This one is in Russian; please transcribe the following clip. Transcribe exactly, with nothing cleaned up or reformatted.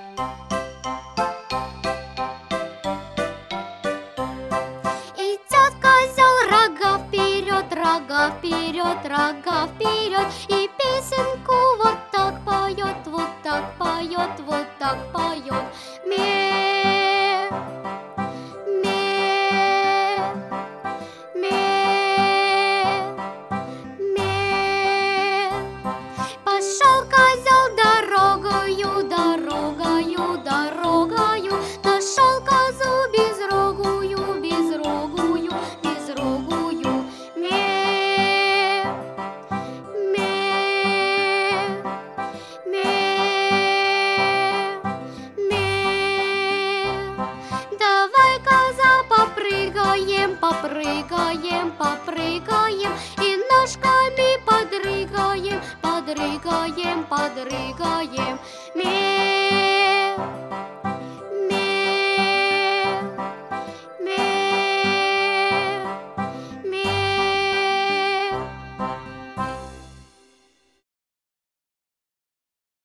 Идет козел, рога вперед, рога вперед, рога вперед, и песенку вот так поет, вот так поет, вот так поет. Ме, ме, ме, ме. Пошел козел дорогою, дорогою, дорогою, нашел козу безрогую, безрогую, безрогую. Ме, ме, ме, ме. Давай, коза, попрыгаем, попрыгаем, попрыгаем, и ножками подрыгаем, подрыгаем, подрыгаем.